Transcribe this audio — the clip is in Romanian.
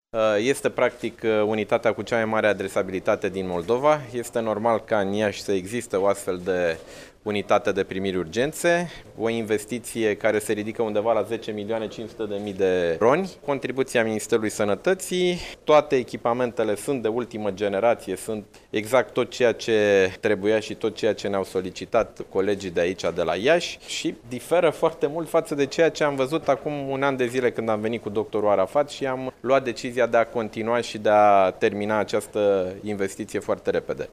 Este practic unitatea cu cea mai mare adresabilitate din Moldova. Este normal ca în Iași să existe o astfel de unitate de primiri urgențe, o investiție care se ridică undeva la 10.500.000 de roni, contribuția Ministerului Sănătății, toate echipamentele sunt de ultimă generație, sunt exact tot ceea ce trebuia și tot ceea ce ne-au solicitat colegii de aici, de la Iași, și diferă foarte mult față de ceea ce am văzut acum un an de zile când am venit cu doctorul Arafat și am luat decizia de a continua și de a termina această investiție foarte repede.